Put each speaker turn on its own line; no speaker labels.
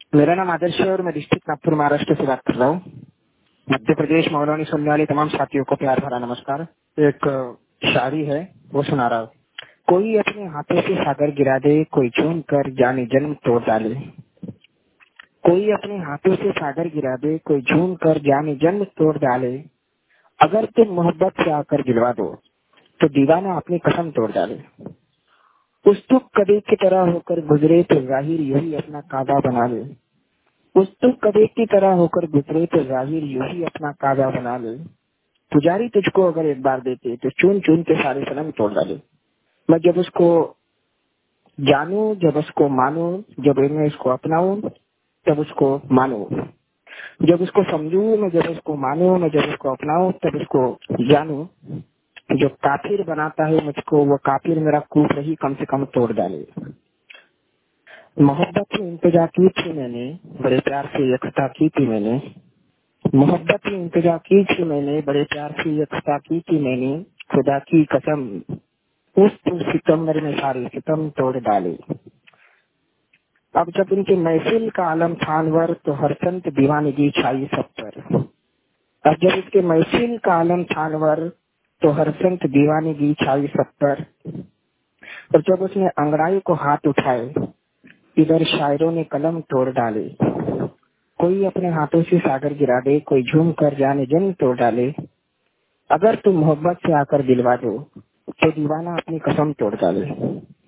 मेरा नाम आदर्श है और मैं डिस्ट्रिक्ट नागपुर महाराष्ट्र से बात कर रहा हूँ। मध्य प्रदेश मौलानी सुनने वाले तमाम साथियों को प्यार भरा नमस्कार। एक शायरी है वो सुना रहा हूँ। कोई अपने हाथों से सागर गिरा दे, कोई चूम कर जाने जन्म तोड़ डाले। कोई अपने हाथों से सागर गिरा दे, कोई झूम कर जाने जन्म तोड़ डाले। अगर तुम मोहब्बत से आकर दिलवा दो तो दीवाना अपनी कसम तोड़ डाले। उस तुक कदे की तरह होकर गुजरे तो जाहिर यही अपना काबा बना ले। उस तुक कदे की तरह होकर गुजरे तो जाहिर यही अपना काबा बना ले। पुजारी तुझको अगर एक बार देते तो चुन चुन के सारे सनम तोड़ डाले। मैं जब उसको जानू, जब उसको मानू, जब मैं इसको अपनाऊं तब उसको मानू। जब उसको समझू, मैं जब उसको मानू, मैं जब उसको अपनाऊं तब उसको जानू। जो काफिर बनाता है मुझको वो काफिर मेरा कुफ्र ही कम से कम तोड़ डाले। मोहब्बत में इंतजा की थी मैंने, बड़े प्यार से यकता की थी मैंने। मोहब्बत में इंतजा की थी मैंने, बड़े प्यार से यकता की थी मैंने। खुदा की कसम उस सितम्बर में सारे सितम तोड़ डाले। अब जब उनके महफिल का आलम थानवर तो हर संत दीवानगी छाई सब पर। अब जब उसके महफिल का आलम थानवर तो हर संत दीवानगी छाई सब पर। और जब उसने अंगड़ाई को हाथ उठाए इधर शायरों ने कलम तोड़ डाले। कोई अपने हाथों से सागर गिरा दे, कोई झूम कर जाने जन्म तोड़ डाले। अगर तुम मोहब्बत से आकर दिलवा दो तो दीवाना अपनी कसम तोड़ डाले।